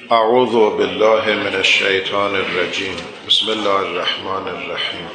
اعوذ بالله من الشیطان الرجیم. بسم الله الرحمن الرحیم.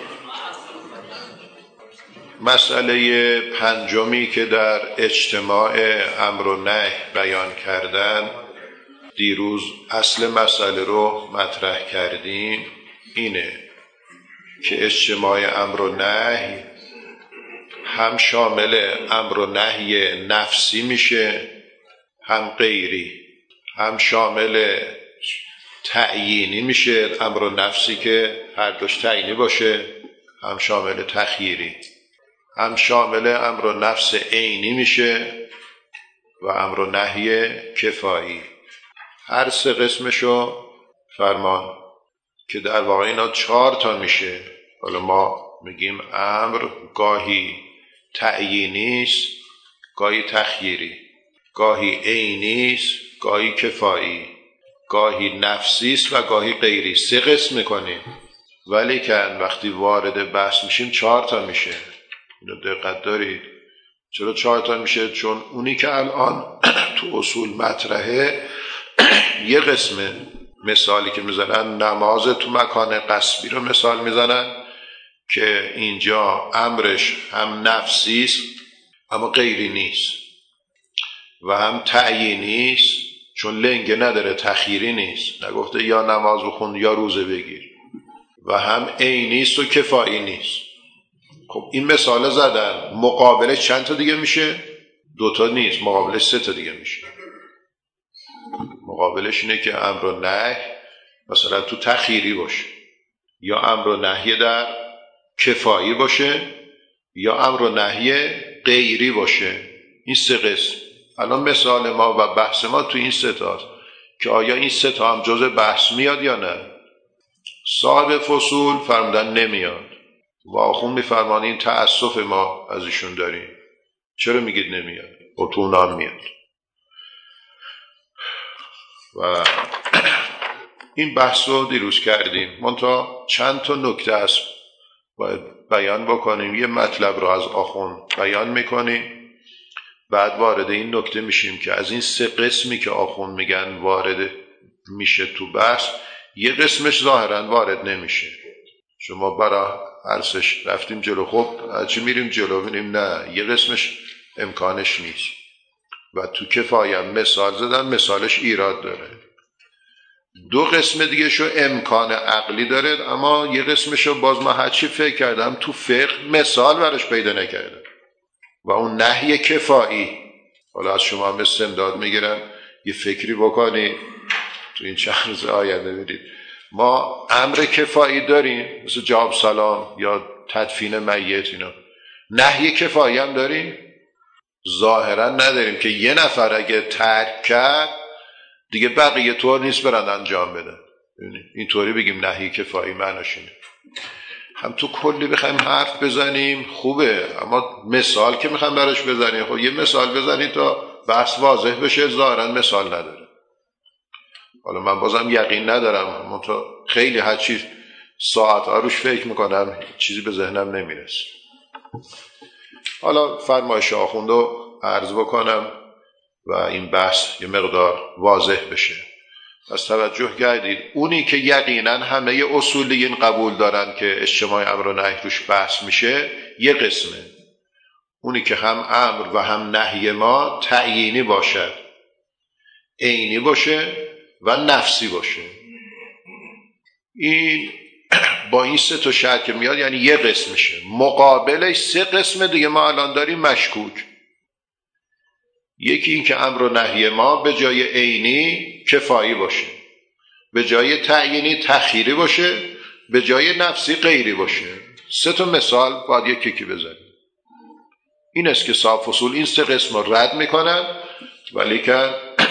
مسئله پنجمی که در اجتماع امر و نهی بیان کردن، دیروز اصل مسئله رو مطرح کردیم، اینه که اجتماع امر و نهی هم شامل امر و نهی نفسی میشه، هم غیری، هم شامل تعیینی میشه، امر و نفسی که هر دوش تعیینی باشه، هم شامل تخییری، هم شامل امر و نفس عینی میشه و امر و نهی کفایی. هر سه قسمشو فرمان که در واقع اینا 4 تا میشه. حالا ما میگیم امر گاهی تعیینیست، گاهی تخییری، گاهی عینیست، گاهی کفایی، گاهی نفسیست و گاهی غیری. 3 قسم میکنیم، ولی که وقتی وارد بحث میشیم 4 تا میشه. اینو دقت دارید. چرا 4 تا میشه؟ چون اونی که الان تو اصول مطرحه یه قسمه. مثالی که میزنن نماز تو مکان غصبی رو مثال میزنن که اینجا امرش هم نفسیست اما غیری نیست و هم تعیینیست چون لنگه نداره، تخییری نیست، نگفته یا نماز بخون یا روزه بگیر، و هم عینیست و کفایی نیست. خب این مثال زدن، مقابلش چند تا دیگه میشه؟ 2 تا نیست، مقابلش 3 تا دیگه میشه. مقابلش اینه که امر و نهی مثلا تو تخییری باشه، یا امر و نهی در کفایی باشه، یا امر و نهی غیری باشه. این 3 قسم. الان مثال ما و بحث ما تو این 3 تاست که آیا این 3 تا هم جزء بحث میاد یا نه. صاحب فصول فرمودن نمیاد و آخون میفرمان این تأسف ما از ایشون داریم. چرا میگید نمیاد؟ و تو اون هم میاد. و این بحث رو دیروز کردیم. منتها چند تا نکته است باید بیان بکنیم. یه مطلب رو از آخون بیان میکنیم، بعد وارد این نکته میشیم که از این 3 قسمی که آخون میگن وارد میشه تو بحث، یه قسمش ظاهرا وارد نمیشه. شما برای عرصش رفتیم جلو، خب هرچی میریم جلو بینیم نه، یه قسمش امکانش نیست. و تو کفایم مثال زدن، مثالش ایراد داره. 2 قسم دیگه شو امکان عقلی داره، اما یه قسمشو باز ما هرچی فکر کردم تو فقه مثال برش پیدا نکردم، و اون نهی کفایی. حالا از شما هم استمداد میگیرم یه فکری بکنی تو این چند روز آینده. میدید ما امر کفایی داریم مثل جواب سلام یا تدفین میت، اینا نهی کفایی هم داریم؟ ظاهرا نداریم که یه نفر اگه ترک کرد دیگه بقیه طور نیست برن انجام بدن. اینطوری بگیم نهی کفایی معناش اینه. هم تو کلی بخوایم حرف بزنیم خوبه، اما مثال که میخوایم براش بزنیم، خب یه مثال بزنید تا بحث واضح بشه. ظاهرا مثال نداره. حالا من بازم یقین ندارم، منتها خیلی هر چیز ساعت‌ها روش فکر میکنم، چیزی به ذهنم نمیرسه. حالا فرمایش آخوند رو عرض بکنم و این بحث یه مقدار واضح بشه. پس توجه کردید، اونی که یقینا همه اصولیین قبول دارن که اجتماع امر و نهی روش بحث میشه یه قسمه. اونی که هم امر و هم نهی ما تعیینی باشه، عینی باشه و نفسی باشه. این با این 3 تا شرط که میاد یعنی یه قسم میشه. مقابلش 3 قسم دیگه ما الان داریم مشکوک. یکی این که امر و نهی ما به جای عینی کفایی باشه، به جای تعیینی تخییری باشه، به جای نفسی غیری باشه. 3 تا مثال باید یکی بزنیم. این است که صاحب فصول این 3 قسم رو رد میکنن، ولی که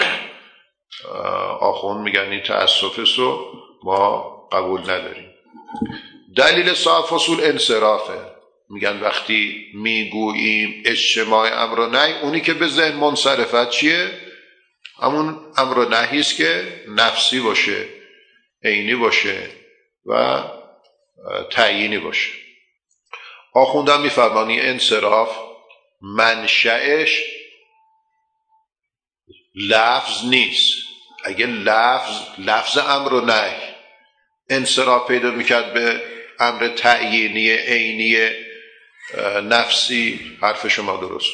آخوند میگن این تأسفه رو ما قبول نداریم. دلیل صاحب فصول انصرافه. میگن وقتی میگوییم اجتماع امر و نهی، اونی که به ذهن منصرفت چیه؟ همون امر و نهی است که نفسی باشه، عینی باشه و تعیینی باشه. آخوندم میفرمانی انصراف منشأش لفظ نیست، اگه لفظ امر و نهی انصراف پیدا میکرد به امر تعیینی عینی نفسی، حرف شما درست.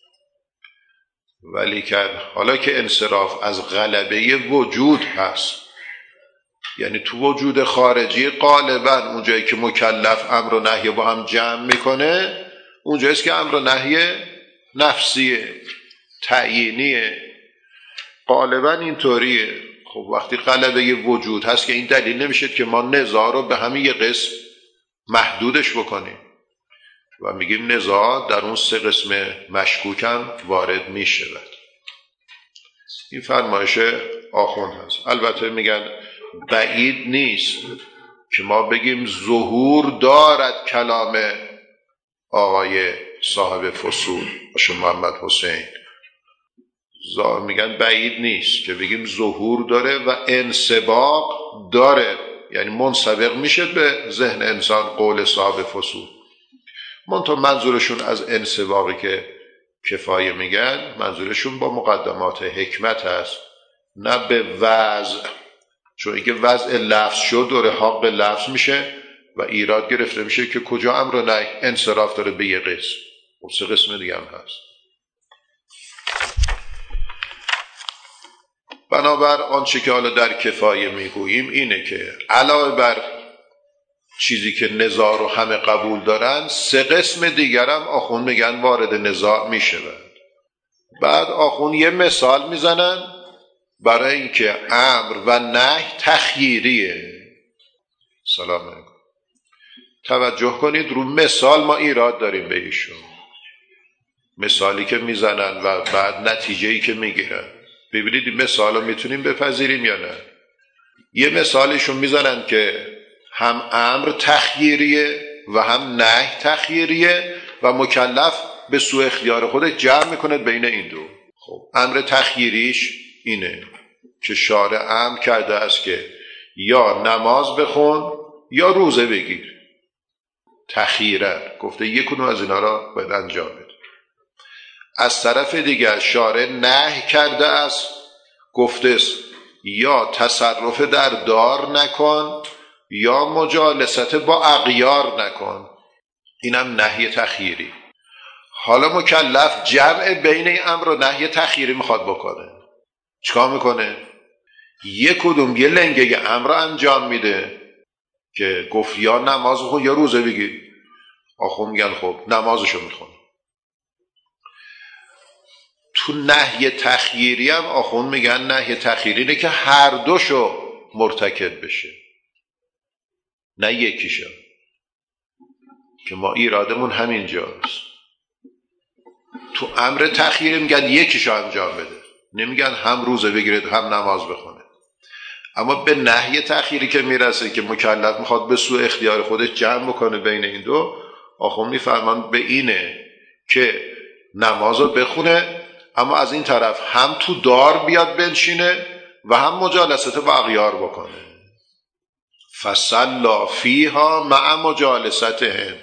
ولی که حالا که انصراف از غلبه وجود هست، یعنی تو وجود خارجی غالبا اونجایی که مکلف امر و نهی با هم جمع میکنه اونجاییست که امر و نهی نفسیه، تعیینیه، غالبا اینطوریه. خب وقتی غلبه وجود هست که این دلیل نمیشه که ما نزاع رو به همین یه قسم محدودش بکنیم و میگیم نزاع در اون 3 قسم مشکوک هم وارد میشود. این فرمایش آخوند هست. البته میگن بعید نیست که ما بگیم ظهور دارد کلام آقای صاحب فصول باشه محمد حسین، میگن بعید نیست که بگیم ظهور داره و انسباق داره، یعنی منسبق میشه به ذهن انسان قول صاحب فصول. منظورشون از انسباقی که کفایه میگن منظورشون با مقدمات حکمت هست، نه به وضع، چون اینکه وضع لفظ شد داره حق لفظ میشه و ایراد گرفته میشه که کجا امر و نهی انصراف داره به یه قسم و 3 قسم دیگه هم هست. بنابر آنچه که حالا در کفایه میگوییم اینه که علاوه بر چیزی که نزاع رو همه قبول دارن 3 قسم دیگر هم آخوند میگن وارد نزاع میشوند. بعد آخوند یه مثال میزنن برای اینکه امر و نهی تخییریه. سلام علیکم. توجه کنید رو مثال ما ایراد داریم به ایشون، مثالی که میزنن و بعد نتیجه‌ای که میگیرن. ببینید این مثال رو میتونیم بپذیریم یا نه. یه مثالشون میزنن که هم امر تخییریه و هم نهی تخییریه و مکلف به سوء اختیار خودش جمع میکنه بین این دو. خب امر تخییریش اینه که شارع امر کرده است که یا نماز بخون یا روزه بگیر، تخییره گفته یک کدوم از اینا را باید انجام بده. از طرف دیگر شارع نهی کرده است، گفته است یا تصرف در دار نکن یا مجالست با اغیار نکن، اینم نهی تخییری. حالا مکلف جمع بین این امر و نهی تخییری میخواد بکنه، چیکار میکنه؟ یک کدوم یه لنگه امر رو انجام میده که گفت یا نماز بخون یا روزه بگیر. آخون میگن خب نمازشو میخونه. تو نهی تخییری هم آخون میگن نهی تخییری اینه که هر دوشو مرتکب بشه، نه یکیشو، که ما ایرادمون همینجاست. تو امر تخییری میگن یکیشو انجام بده، نمیگن هم روزه بگیرید هم نماز بخونه. اما به نهی تخییری که میرسه که مکلف میخواد به سوء اختیار خودش جمع بکنه بین این دو، آخون میفرمان به اینه که نمازو بخونه اما از این طرف هم تو دار بیاد بنشینه و هم مجالست با اغیار بکنه. فصلا فیها مع مجالستهم.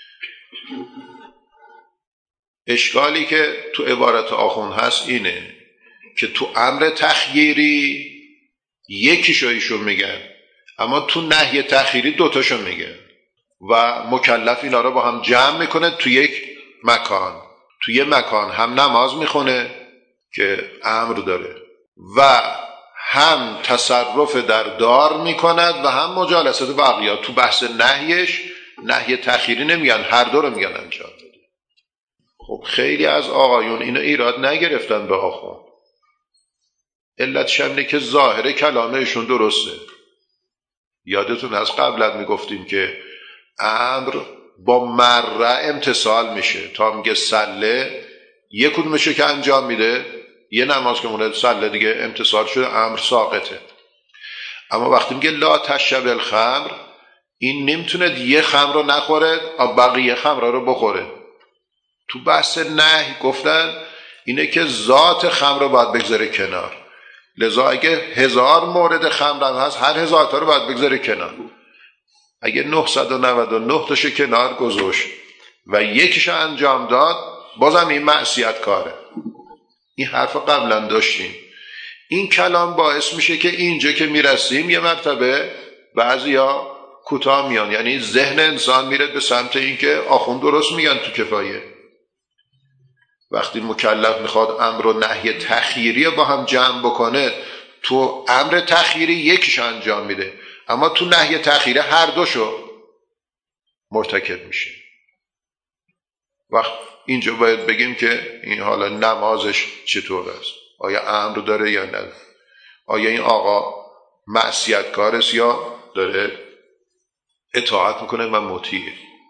اشکالی که تو عبارت آخون هست اینه که تو امر تخییری یکیشو ایشون میگن اما تو نهی تخییری دوتاشو میگن و مکلف اینا رو با هم جمع میکنه تو یک مکان. تو یک مکان هم نماز میخونه که امر داره و هم تصرف در دار میکند و هم مجالست با اغیار. تو بحث نهیش نهی تخییری نمیگن، هر دو رو میگن انجام بده. خب خیلی از آقایون اینو ایراد نگرفتن به آخوند. علتش اینه که ظاهر کلامشون درسته. یادتون از قبلا میگفتیم که امر با مره امتصال میشه. تا میگه سله یک کدومشو که انجام میده، یه نماز که مونه سله دیگه امتصال شده، امر ساقطه. اما وقتی میگه لا تشرب الخمر، این نمیتونه یه خمر رو نخوره بقیه خمر رو بخوره. تو بحث نهی گفتن اینه که ذات خمر رو باید بگذاره کنار. لذا اگه 1000 مورد خمر هم هست، هر 1000 تا رو باید بگذاره کنار. اگه 999 تاشو کنار گذاشت و یکیشو انجام داد، بازم این معصیت کاره. این حرف قبلا داشتیم. این کلام باعث میشه که اینجا که میرسیم یه مرتبه بعضیا کوتاه میان، یعنی ذهن انسان میره به سمت این که آخوند درست میگن تو کفایه. وقتی مکلف میخواد امر و نهی تخییری با هم جمع بکنه، تو امر تخییری یکیش انجام میده، اما تو نهی تخییری هر دوشو مرتکب میشه. وقت اینجا باید بگیم که این حالا نمازش چطور است، آیا امر داره یا نه، آیا این آقا معصیتکار است یا داره اطاعت میکنه و مطیعه.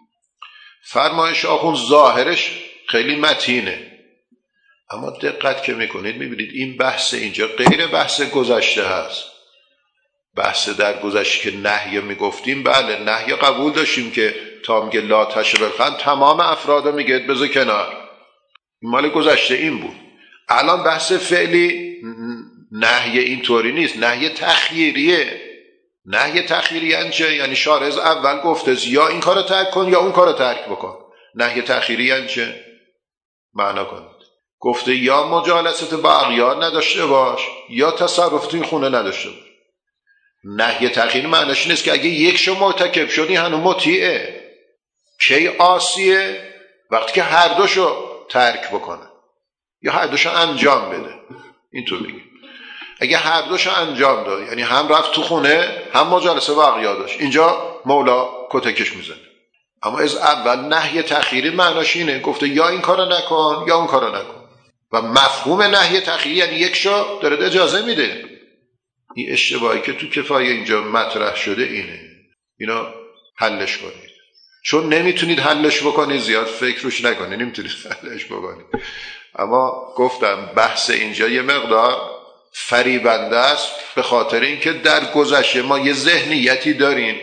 فرمایش آخوند ظاهرش خیلی متینه، اما دقت که میکنید میبینید این بحث اینجا غیر بحث گذشته هست. بحث در گذشته که نهی میگفتیم، بله نهی قبول داشتیم که تا میگه لا تشرب الخمر تمام افراد میگه بذار کنار، مال گذشته این بود. الان بحث فعلی نهی اینطوری نیست، نهی تخییریه. نهی تخییری یعنی چه؟ یعنی شارع اول گفته یا این کارو ترک کن یا اون کارو ترک بکن. نهی تخییری یعنی چه؟ معنا کنید. گفته یا مجالست با اغیار نداشته باش یا تصرف توی خونه نداشته باش. نهی تخییری معناش نیست که اگه یک شو مرتکب شدی هنوز مطیعه. کی عاصیه؟ وقتی که هر دوشو ترک بکنه یا هر دوشو انجام بده. اینطور بگیم اگه هر دوشو انجام داد، یعنی هم رفت تو خونه هم مجالسه با اغیار داشت، اینجا مولا کتکش میزنه. اما از اول نهی تخییری معناش اینه، گفته یا این کارو نکن یا اون کارو نکن. و مفهوم نهی تخییری یعنی یک شو داره اجازه میده. این اشتباهی که تو کفایه اینجا مطرح شده اینه، اینا حلش کنید. چون نمیتونید حلش بکنید زیاد فکر روش نکنید، نمیتونید حلش بکنید. اما گفتم بحث اینجا یه مقدار فریبنده است، به خاطر اینکه در گذشته ما یه ذهنیتی داریم.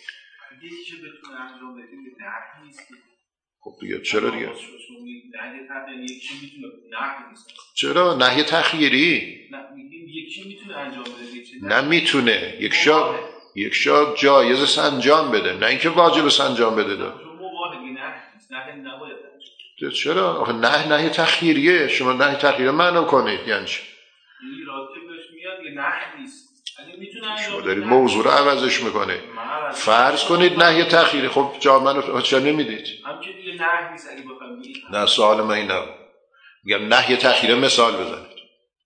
خب دیگه چرا دیگه؟ چرا؟ نهی تخییری نه میتونه یک شا جایز انجام بده، نه اینکه واجب انجام بده. چرا؟ آخه نهی تخییریه. شما نهی تخییری معنا کنید یعنی چی؟ شما دارید موضوع رو عوضش میکنه. فرض کنید نهی تخییری، خب جامعه رو چرا نمیدید؟ نه سوال من این نبود. میگم نهی تخییری مثال بزنید.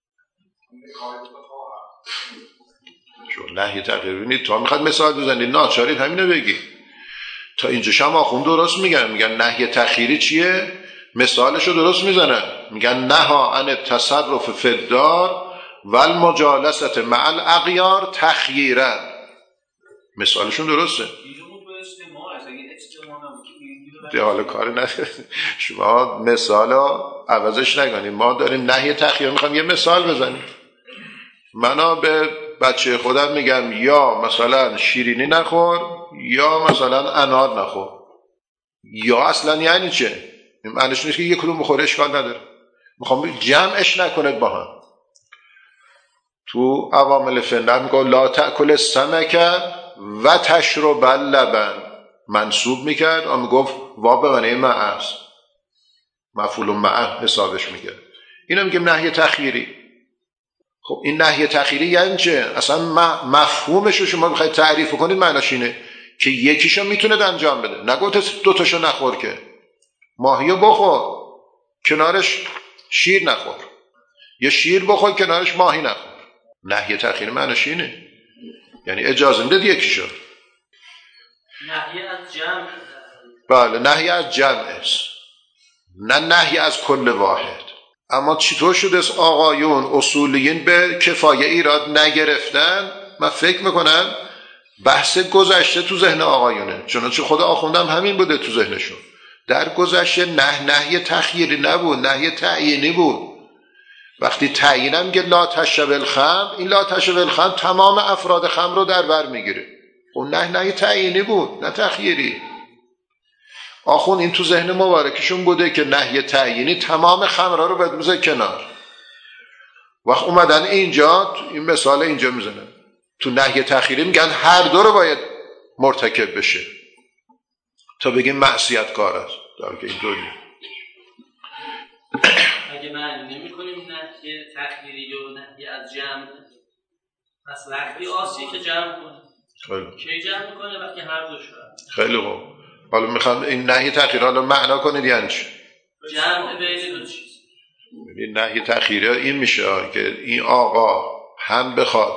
چون نهی تخییری ببینید تا میخواد مثال بزنید ناچارید همینو بگید. تا اینجا شما آخوند درست میگن نهی تخییری چیه؟ مثالشو درست میزنن، میگن نها عن التصرف فی الدار والمجالست مع الاغیار تخییرا. مثالشون درسته. حالا کار نداره، شما مثالو عوضش نکنید. ما داریم نهی تخییری، میخوام یه مثال بزنیم. منا به بچه خودم میگم یا مثلا شیرینی نخور یا مثلا انار نخور. یا اصلا یعنی چه؟ معنیش نیست که یک کدوم بخوره اشکال نداره. میخوام جمعش نکنید با هم. تو عوامل فعل میگه لا تأکل السمک و تشرب اللبن، منصوب میکرد اما میگفت وا به معنی معه است، مفعول معه حسابش میکرد. اینا میگم نهی تخییری. خب این نهی تخییری یعنی چه؟ اصلا مفهومش رو شما بخواید تعریف کنید معناش اینه که یکیشو میتونه انجام بده. نگفت دو تاشو نخور، که ماهیو بخور کنارش شیر نخور، یا شیر بخور کنارش ماهی نخور. نهی تخییری معناش اینه، یعنی اجازه میده یکیشو. نهی از جمع. بله نهی از جمع است، نه نهی از کل واحد. اما چطور شده است آقایون اصولیین به کفایه ایراد نگرفتن؟ من فکر میکنم بحث گذشته تو ذهن آقایونه، چنانچه خود آخوندم همین بوده تو ذهنشون. در گذشته نهی تخییری نبود، نهی تعیینی بود. وقتی تعیینم میگه لا تشرب الخمر، این لا تشرب الخمر تمام افراد خمر رو در بر میگیره. اون نهی تعیینی بود نه تخییری. آخون این تو ذهن مبارکشون بوده که نهی تعیینی تمام خمرها رو بذاره کنار. وقت اومدن اینجا این مثال اینجا میزنن، تو نهی تخییری میگن هر دو رو باید مرتکب بشه تا بگیم معصیت کار است. در که این دوری اگه معنی نمی کنیم نهی تخییری و نهی از جمع، پس وقتی آسیه که جمع کنه. کی جمع کنه؟ وقتی هر دو شد. خیلی خوب. حالا میخوام این نهی تخییری حالا معنا کنید یعنی چی؟ جمع بین دو چیز. این نهی تخییری این میشه که این آقا هم بخواد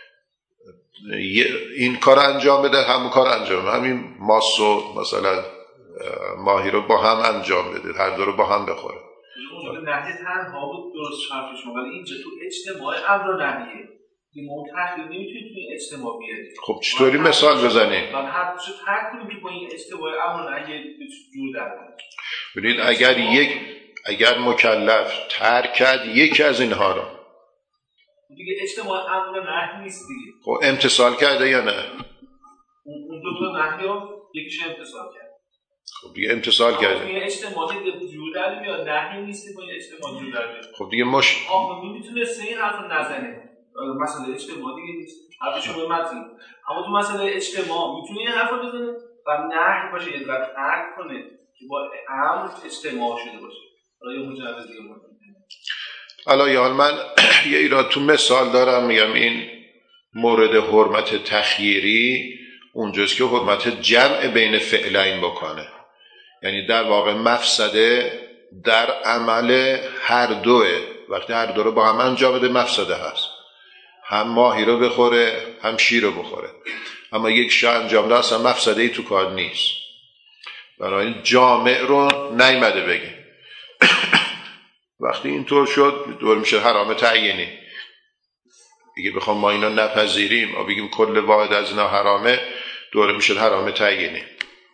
این کار انجام بده همون کار انجام بده، همین ماسو مثلا ماهی رو با هم انجام بده، هر دو رو با هم بخوره. اون نهی تنها بود درست حرف شما، ولی اینجا تو اجتماع امر و نهیه دیمون تخییر نمیتونید تو این اجتماع بیارید. خب چطوری مثال بزنید؟ من حرفشو ترک کنیم که با این اجتماع امر و نهی جور در ببینید اگر مکلف ترک کرد یکی از اینها رو دیگه اجتماع امر و نهی نیست دیگه. خب امتثال کرده یا نه؟ اون دو تا نهی رو یکیش امتثال کرد. خب دیگه امتثال کرده. این اجتماع جور در میاد، نهی نیست با این اجتماع جور در میاد. خب دیگه آخه میتونه این حرف نزنه. مثلا اجتماع دیگه نیست. حرفشو به متن. اما تو مسئله اجتماع میتونه این حرف رو بزنه و نهی باشه، یعنی ترک کنه که با امر اجتماع شده باشه. حالا یه مجرد دیگه حالا یا من یه ایراد تو مثال دارم، میگم این مورد حرمت تخییری اونجاست که حرمت جمع بین فعلین بکنه، یعنی در واقع مفسده در عمل هر دوه. وقتی هر دو رو با هم انجام بده مفسده هست، هم ماهی رو بخوره هم شیر رو بخوره، اما یک شا انجام ده اصلا مفسده ای تو کار نیست. بنابراین جامع رو نیامده بگه. وقتی اینطور شد دور میشه حرام تعیینی دیگه. بخوام ما اینا نپذیریم و بگیم کل واحد از اینا حرامه، دور میشه حرام تعیینی.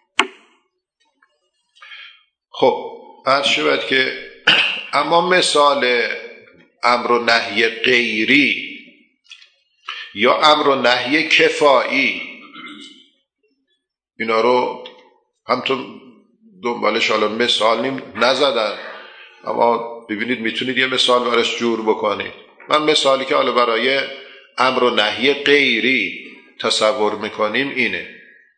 خب عرض شود که اما مثال امر و نهی غیری یا امر و نهی کفایی، اینا رو همتون دنبالش حالا مثال نزدن، اما ببینید میتونید یه مثال براش جور بکنید. من مثالی که حالا برای امر و نهی غیری تصور میکنیم اینه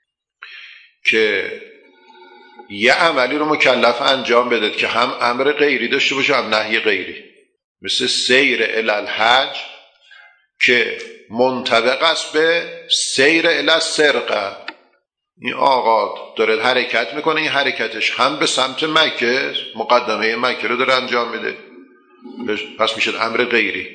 که یه عملی رو مکلف انجام بده که هم امر غیری داشته باشه هم نهی غیری، مثل سیر الی الحج که منطبق است به سیر الی السرقه. این آقا داره حرکت میکنه، این حرکتش هم به سمت مکه، مقدمه مکه رو داره انجام میده، پس میشه امر غیری،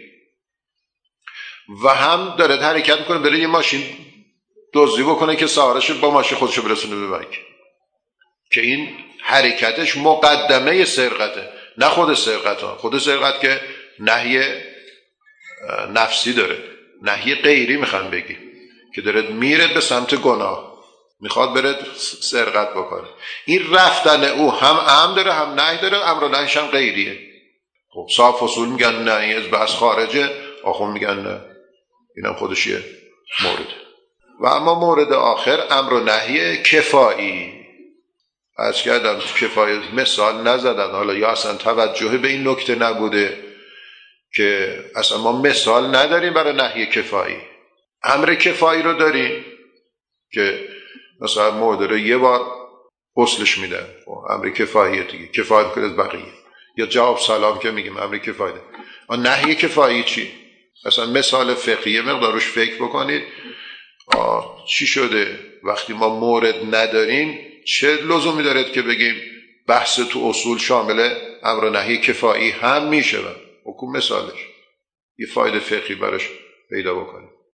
و هم داره حرکت میکنه داره یه ماشین دزدی بکنه که سوارش با ماشین خودشو برسونه به مکه، که این حرکتش مقدمه سرقته، نه خود سرقت ها. خود سرقت که نهی نفسی داره، نهی غیری میخوان بگی که داره میره به سمت گناه، میخواد بره سرقت بکنه. این رفتن او هم داره هم نهی داره، امر و نهیش هم غیریه. خب صاحب فصول میگن نه این از بحث خارجه، آخون میگن نه اینم خودش یه مورد. و اما مورد آخر امر و نهی کفایی. عرض کردم کفایی مثال نزدن، حالا یا اصلا توجه به این نکته نبوده که اصلا ما مثال نداریم برای نهی کفایی. امر کفایی رو داریم که مثلا مورد رو یه بار غسلش میدن، امر کفاییه دیگه، کفایت کنه از بقیه. یا جواب سلام که میگیم امر کفاییه. اما نهی کفایی چی؟ مثلا مثال فقهی مقدارش فکر بکنید. چی شده وقتی ما مورد نداریم چه لزومی داره که بگیم بحث تو اصول شامل امر و نهی کفایی هم میشه؟ حکم مثالش یه فایده فقهی براش پیدا بکنیم.